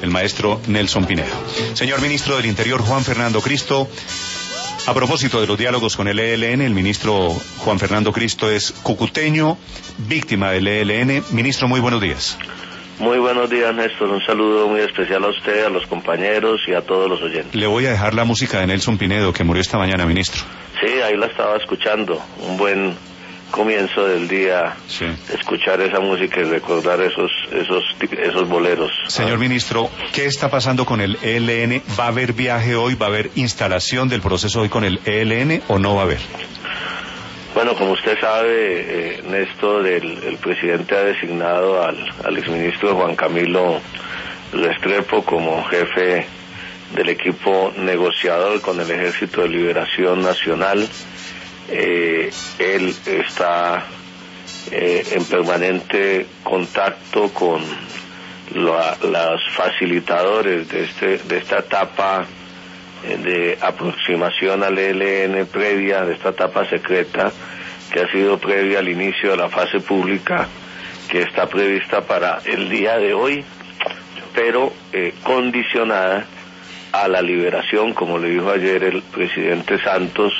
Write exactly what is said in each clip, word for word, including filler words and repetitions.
el maestro Nelson Pinedo. Señor ministro del Interior, Juan Fernando Cristo, a propósito de los diálogos con el E L N, el ministro Juan Fernando Cristo es cucuteño, víctima del E L N. Ministro, muy buenos días. Muy buenos días, Néstor. Un saludo muy especial a usted, a los compañeros y a todos los oyentes. Le voy a dejar la música de Nelson Pinedo, que murió esta mañana, ministro. Sí, ahí la estaba escuchando. Un buen comienzo del día, sí. Escuchar esa música y recordar esos esos esos boleros. Señor ah. ministro, ¿qué está pasando con el E L N? ¿Va a haber viaje hoy? ¿Va a haber instalación del proceso hoy con el E L N o no va a haber? Bueno, como usted sabe, eh, Néstor, el, el presidente ha designado al, al exministro Juan Camilo Restrepo como jefe del equipo negociador con el Ejército de Liberación Nacional. Eh, él está eh, en permanente contacto con la, los facilitadores de este de esta etapa eh, de aproximación al E L N previa, de esta etapa secreta que ha sido previa al inicio de la fase pública que está prevista para el día de hoy, pero eh, condicionada a la liberación, como le dijo ayer el presidente Santos,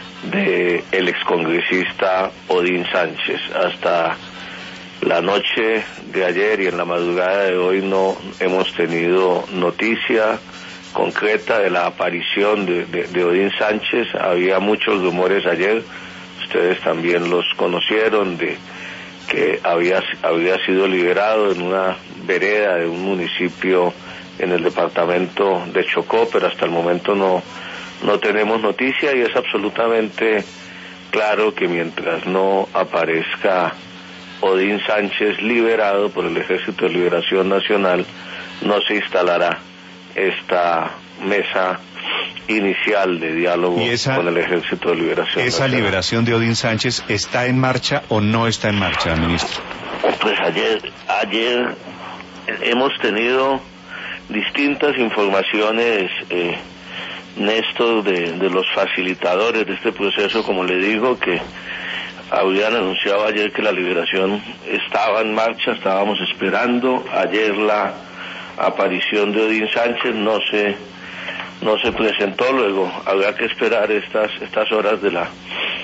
de el excongresista Odín Sánchez. Hasta la noche de ayer y en la madrugada de hoy no hemos tenido noticia concreta de la aparición de, de, de Odín Sánchez. Había muchos rumores ayer, ustedes también los conocieron, de que había, había sido liberado en una vereda de un municipio en el departamento de Chocó, pero hasta el momento no No tenemos noticia y es absolutamente claro que mientras no aparezca Odín Sánchez liberado por el Ejército de Liberación Nacional, no se instalará esta mesa inicial de diálogo esa, con el Ejército de Liberación ¿Esa Nacional. liberación de Odín Sánchez está en marcha o no está en marcha, ministro? Pues ayer, ayer hemos tenido distintas informaciones, eh, Néstor, de, de los facilitadores de este proceso, como le digo, que habían anunciado ayer que la liberación estaba en marcha, estábamos esperando ayer la aparición de Odín Sánchez, no se no se presentó, luego habrá que esperar estas estas horas de la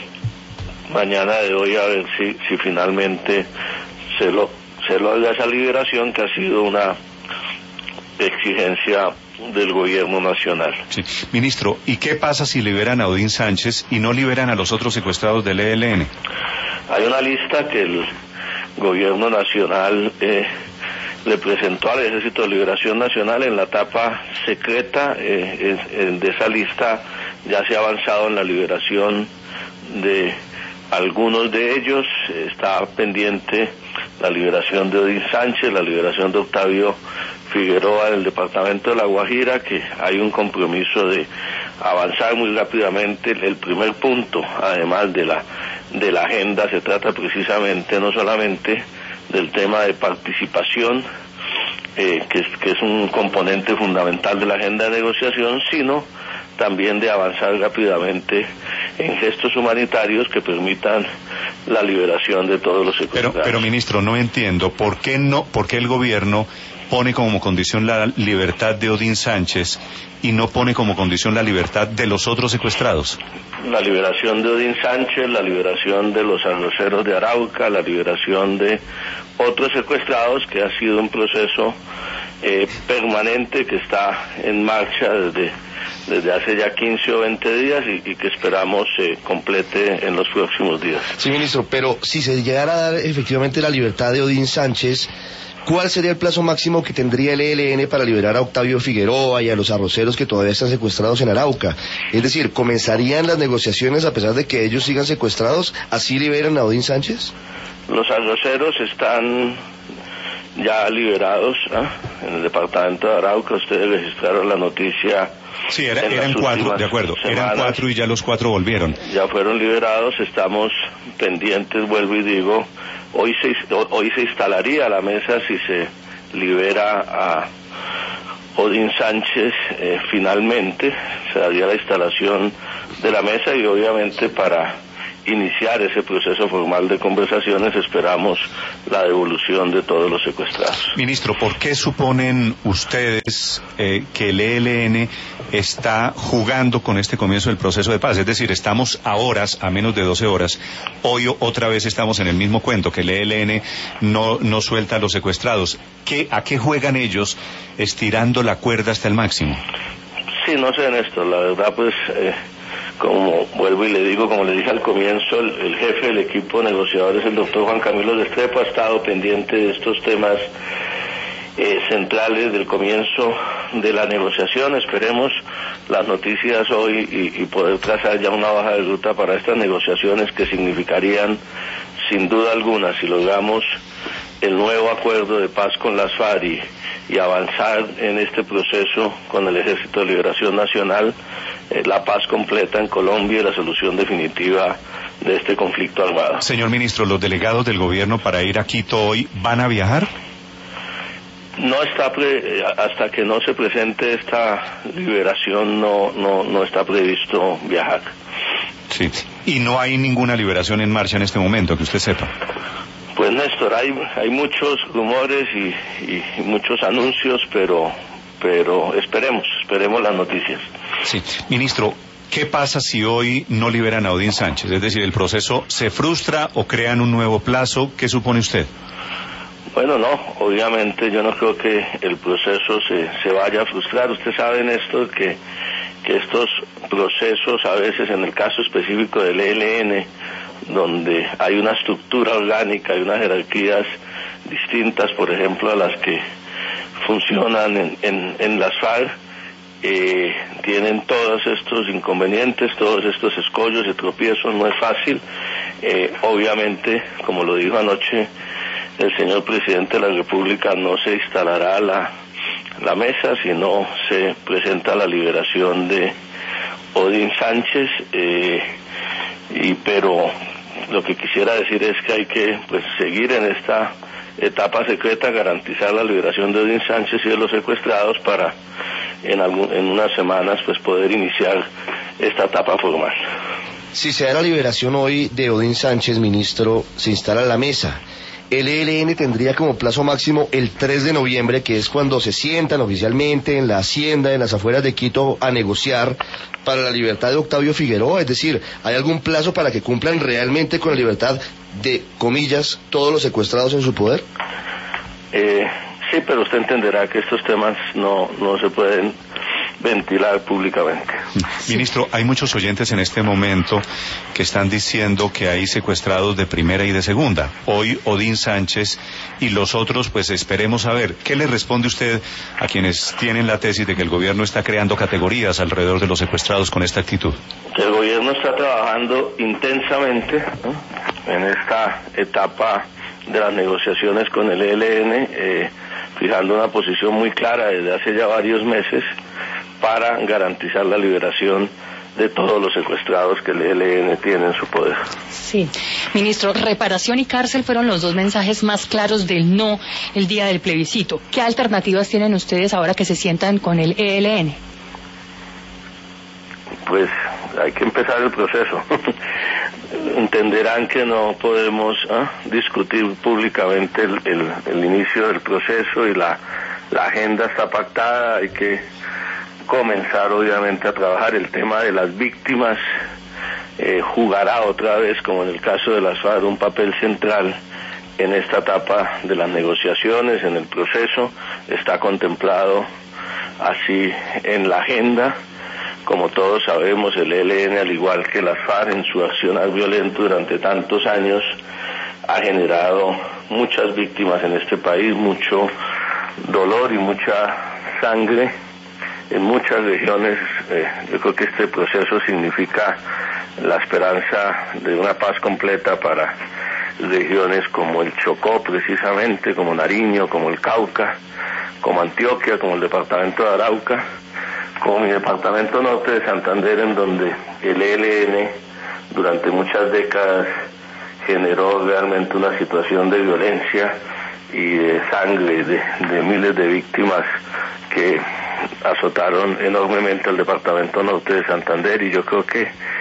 mañana de hoy a ver si si finalmente se lo se logra esa liberación, que ha sido una exigencia del gobierno nacional. Sí. Ministro, ¿y qué pasa si liberan a Odín Sánchez y no liberan a los otros secuestrados del E L N? Hay una lista que el gobierno nacional eh, le presentó al Ejército de Liberación Nacional en la etapa secreta. Eh, en, de esa lista ya se ha avanzado en la liberación de algunos de ellos. Está pendiente la liberación de Odín Sánchez, la liberación de Octavio Figueroa del departamento de La Guajira, que hay un compromiso de avanzar muy rápidamente. El primer punto, además de la de la agenda, se trata precisamente no solamente del tema de participación, eh, que, es, que es un componente fundamental de la agenda de negociación, sino también de avanzar rápidamente en gestos humanitarios que permitan la liberación de todos los secuestrados. Pero, pero ministro, no entiendo, ¿por qué no, por qué el gobierno pone como condición la libertad de Odín Sánchez y no pone como condición la libertad de los otros secuestrados? La liberación de Odín Sánchez, la liberación de los arroceros de Arauca, la liberación de otros secuestrados, que ha sido un proceso eh, permanente que está en marcha desde desde hace ya quince o veinte días y, y que esperamos eh, complete en los próximos días. Sí, ministro, pero si se llegara a dar efectivamente la libertad de Odín Sánchez, ¿cuál sería el plazo máximo que tendría el E L N para liberar a Octavio Figueroa y a los arroceros que todavía están secuestrados en Arauca? Es decir, ¿comenzarían las negociaciones a pesar de que ellos sigan secuestrados? ¿Así liberan a Odín Sánchez? Los arroceros están ya liberados, ¿eh? En el departamento de Arauca. Ustedes registraron la noticia. Sí, era, eran cuatro, de acuerdo, semanas. Eran cuatro y ya los cuatro volvieron. Ya fueron liberados, estamos pendientes, vuelvo y digo, hoy se, hoy se instalaría la mesa si se libera a Odín Sánchez, eh, finalmente se daría la instalación de la mesa y obviamente para iniciar ese proceso formal de conversaciones, esperamos la devolución de todos los secuestrados. Ministro, ¿por qué suponen ustedes eh, que el E L N está jugando con este comienzo del proceso de paz? Es decir, estamos a horas, a menos de doce horas, hoy otra vez estamos en el mismo cuento, que el E L N no, no suelta a los secuestrados. ¿Qué, ¿A qué juegan ellos estirando la cuerda hasta el máximo? Sí, no sé, Néstor, la verdad pues... Eh... Como vuelvo y le digo, como le dije al comienzo, el, el jefe del equipo de negociadores, el doctor Juan Camilo Restrepo, ha estado pendiente de estos temas eh, centrales del comienzo de la negociación. Esperemos las noticias hoy y, y poder trazar ya una hoja de ruta para estas negociaciones que significarían, sin duda alguna, si logramos el nuevo acuerdo de paz con las FARC y, y avanzar en este proceso con el Ejército de Liberación Nacional, eh, la paz completa en Colombia y la solución definitiva de este conflicto armado. Señor ministro, ¿los delegados del gobierno para ir a Quito hoy van a viajar? No está pre, hasta que no se presente esta liberación no no no está previsto viajar. Sí. Y no hay ninguna liberación en marcha en este momento, que usted sepa. Pues Néstor, hay hay muchos rumores y, y, y muchos anuncios, pero pero esperemos, esperemos las noticias. Sí, ministro, ¿qué pasa si hoy no liberan a Odín Sánchez? Es decir, ¿el proceso se frustra o crean un nuevo plazo? ¿Qué supone usted? Bueno, no, obviamente yo no creo que el proceso se, se vaya a frustrar. Usted sabe, Néstor, que, que estos procesos, a veces en el caso específico del E L N, donde hay una estructura orgánica, hay unas jerarquías distintas, por ejemplo, a las que funcionan en, en, en las FARC, eh, tienen todos estos inconvenientes, todos estos escollos y tropiezos, no es fácil. Eh, obviamente, como lo dijo anoche el señor presidente de la República, no se instalará la, la mesa si no se presenta la liberación de Odín Sánchez, eh, y pero lo que quisiera decir es que hay que pues seguir en esta etapa secreta, garantizar la liberación de Odín Sánchez y de los secuestrados para en, algún, en unas semanas pues poder iniciar esta etapa formal. Si se da la liberación hoy de Odín Sánchez, ministro, se instala la mesa. El E L N tendría como plazo máximo el tres de noviembre, que es cuando se sientan oficialmente en la hacienda, en las afueras de Quito, a negociar para la libertad de Octavio Figueroa. Es decir, ¿hay algún plazo para que cumplan realmente con la libertad de, comillas, todos los secuestrados en su poder? Eh, sí, pero usted entenderá que estos temas no, no se pueden ventilar públicamente. Ministro, hay muchos oyentes en este momento que están diciendo que hay secuestrados de primera y de segunda. Hoy Odín Sánchez y los otros, pues esperemos a ver. ¿Qué le responde usted a quienes tienen la tesis de que el gobierno está creando categorías alrededor de los secuestrados con esta actitud? El gobierno está trabajando intensamente, ¿no?, en esta etapa de las negociaciones con el E L N, eh, fijando una posición muy clara desde hace ya varios meses para garantizar la liberación de todos los secuestrados que el E L N tiene en su poder. Sí, ministro, reparación y cárcel fueron los dos mensajes más claros del no el día del plebiscito. ¿Qué alternativas tienen ustedes ahora que se sientan con el E L N? Pues hay que empezar el proceso. Entenderán que no podemos ¿eh? discutir públicamente el, el, el inicio del proceso y la, la agenda está pactada, hay que comenzar obviamente a trabajar. El tema de las víctimas eh, jugará otra vez, como en el caso de las FARC, un papel central en esta etapa de las negociaciones, en el proceso. Está contemplado así en la agenda. Como todos sabemos, el E L N, al igual que las FARC, en su accionar violento durante tantos años, ha generado muchas víctimas en este país, mucho dolor y mucha sangre en muchas regiones. Eh, yo creo que este proceso significa la esperanza de una paz completa para regiones como el Chocó, precisamente, como Nariño, como el Cauca, como Antioquia, como el departamento de Arauca, como mi departamento norte de Santander, en donde el E L N durante muchas décadas generó realmente una situación de violencia y de sangre, de, de miles de víctimas que azotaron enormemente al departamento norte de Santander. Y yo creo que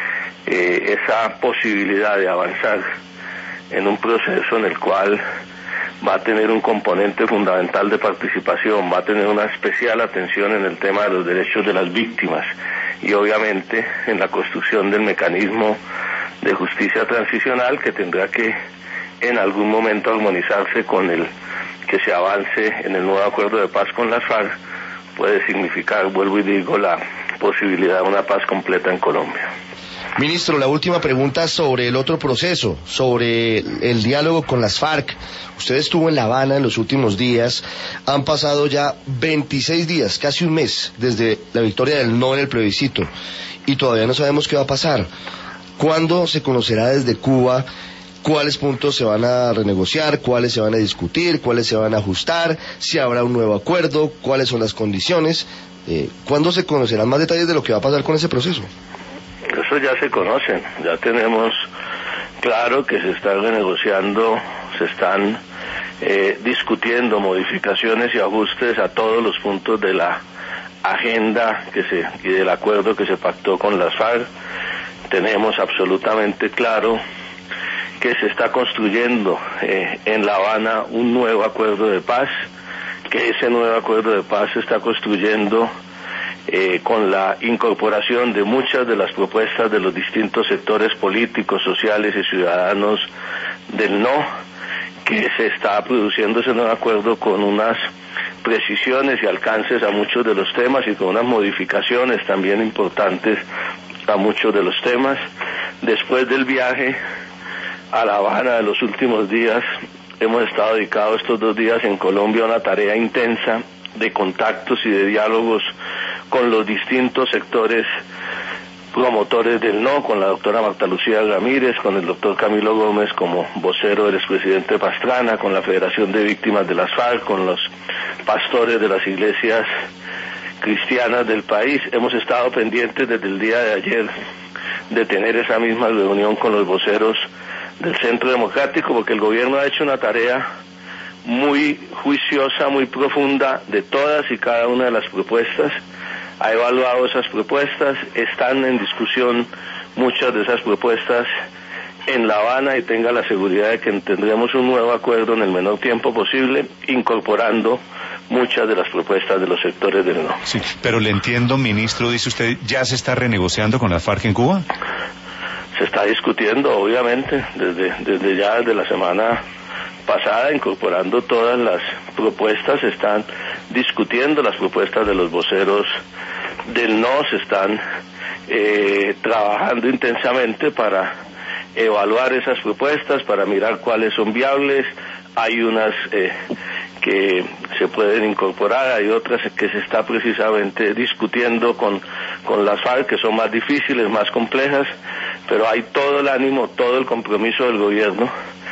eh, esa posibilidad de avanzar en un proceso en el cual va a tener un componente fundamental de participación, va a tener una especial atención en el tema de los derechos de las víctimas y obviamente en la construcción del mecanismo de justicia transicional que tendrá que en algún momento armonizarse con el que se avance en el nuevo acuerdo de paz con las FARC, puede significar, vuelvo y digo, la posibilidad de una paz completa en Colombia. Ministro, la última pregunta sobre el otro proceso, sobre el diálogo con las FARC. Usted estuvo en La Habana en los últimos días, han pasado ya veintiséis días, casi un mes, desde la victoria del no en el plebiscito, y todavía no sabemos qué va a pasar. ¿Cuándo se conocerá desde Cuba cuáles puntos se van a renegociar, cuáles se van a discutir, cuáles se van a ajustar, si habrá un nuevo acuerdo, cuáles son las condiciones? Eh, ¿Cuándo se conocerán más detalles de lo que va a pasar con ese proceso? Eso ya se conocen, ya tenemos claro que se está renegociando, se están eh, discutiendo modificaciones y ajustes a todos los puntos de la agenda que se y del acuerdo que se pactó con las FARC. Tenemos absolutamente claro que se está construyendo eh, en La Habana un nuevo acuerdo de paz, que ese nuevo acuerdo de paz se está construyendo eh, con la incorporación de muchas de las propuestas de los distintos sectores políticos, sociales y ciudadanos del no, que se está produciendo ese nuevo acuerdo con unas precisiones y alcances a muchos de los temas y con unas modificaciones también importantes a muchos de los temas. Después del viaje a La Habana de los últimos días, hemos estado dedicados estos dos días en Colombia a una tarea intensa de contactos y de diálogos con los distintos sectores promotores del no, con la doctora Marta Lucía Ramírez, con el doctor Camilo Gómez como vocero del expresidente Pastrana, con la Federación de Víctimas de las FARC, con los pastores de las iglesias cristianas del país. Hemos estado pendientes desde el día de ayer de tener esa misma reunión con los voceros del Centro Democrático, porque el gobierno ha hecho una tarea muy juiciosa, muy profunda de todas y cada una de las propuestas, ha evaluado esas propuestas, están en discusión muchas de esas propuestas en La Habana, y tenga la seguridad de que tendremos un nuevo acuerdo en el menor tiempo posible, incorporando muchas de las propuestas de los sectores del no. Sí, pero le entiendo, ministro, dice usted, ¿ya se está renegociando con las FARC en Cuba? Se está discutiendo, obviamente, desde, desde ya desde la semana pasada, incorporando todas las propuestas, se están discutiendo las propuestas de los voceros del no, se están eh, trabajando intensamente para evaluar esas propuestas, para mirar cuáles son viables. Hay unas eh, que se pueden incorporar, hay otras que se está precisamente discutiendo con, con las FARC, que son más difíciles, más complejas, pero hay todo el ánimo, todo el compromiso del gobierno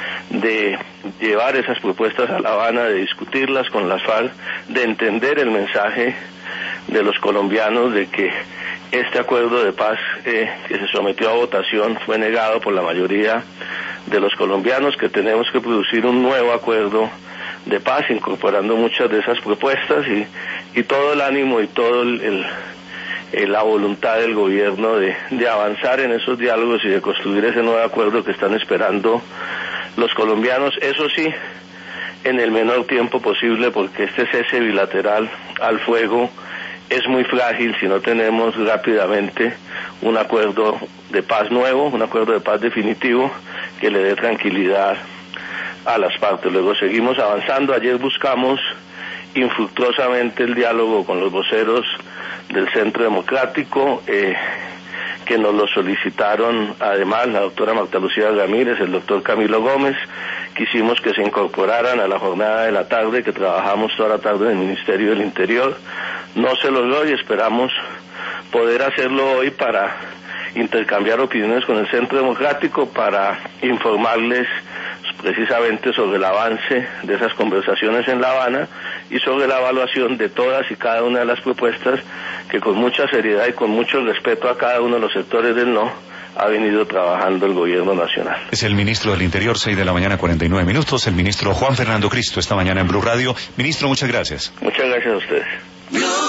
de llevar esas propuestas a La Habana, de discutirlas con las FARC, de entender el mensaje de los colombianos de que este acuerdo de paz eh, que se sometió a votación fue negado por la mayoría de los colombianos, que tenemos que producir un nuevo acuerdo de paz incorporando muchas de esas propuestas y, y todo el ánimo y todo el, el, el, la voluntad del gobierno de, de avanzar en esos diálogos y de construir ese nuevo acuerdo que están esperando los colombianos, eso sí, en el menor tiempo posible, porque este cese bilateral al fuego es muy frágil si no tenemos rápidamente un acuerdo de paz nuevo, un acuerdo de paz definitivo que le dé tranquilidad a las partes. Luego seguimos avanzando. Ayer buscamos infructuosamente el diálogo con los voceros del Centro Democrático, eh, que nos lo solicitaron además la doctora Marta Lucía Ramírez, el doctor Camilo Gómez. Quisimos que se incorporaran a la jornada de la tarde, que trabajamos toda la tarde en el Ministerio del Interior. No se logró y esperamos poder hacerlo hoy para intercambiar opiniones con el Centro Democrático, para informarles precisamente sobre el avance de esas conversaciones en La Habana y sobre la evaluación de todas y cada una de las propuestas que con mucha seriedad y con mucho respeto a cada uno de los sectores del no ha venido trabajando el gobierno nacional. Es el ministro del Interior, seis de la mañana, cuarenta y nueve minutos, el ministro Juan Fernando Cristo, esta mañana en Blue Radio. Ministro, muchas gracias. Muchas gracias a ustedes.